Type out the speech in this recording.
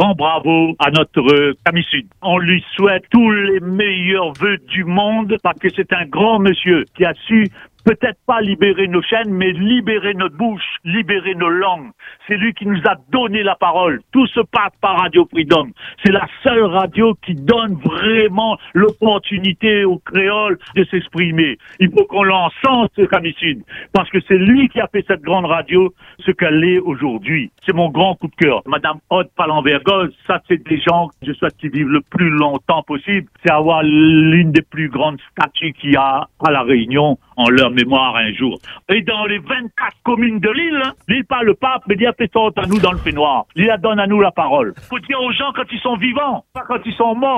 grand bravo à notre Camille Sud. On lui souhaite tous les meilleurs vœux du monde parce que c'est un grand monsieur qui a su peut-être pas libérer nos chaînes, mais libérer notre bouche, libérer nos langues. C'est lui qui nous a donné la parole. Tout se passe par Radio Freedom. C'est la seule radio qui donne vraiment l'opportunité aux créoles de s'exprimer. Il faut qu'on l'encense, Camille Sud, parce que c'est lui qui a fait cette grande radio ce qu'elle est aujourd'hui. C'est mon grand coup de cœur. Madame Aude Palenvergoz, ça c'est des gens que je souhaite qu'ils vivent le plus longtemps possible. C'est avoir l'une des plus grandes statues qu'il y a à La Réunion en leur mémoire un jour. Et dans les 24 communes de l'île, l'île pas le pape, mais dit à nous dans le fait noir. L'île donne à nous la parole. Faut dire aux gens quand ils sont vivants, pas quand ils sont morts.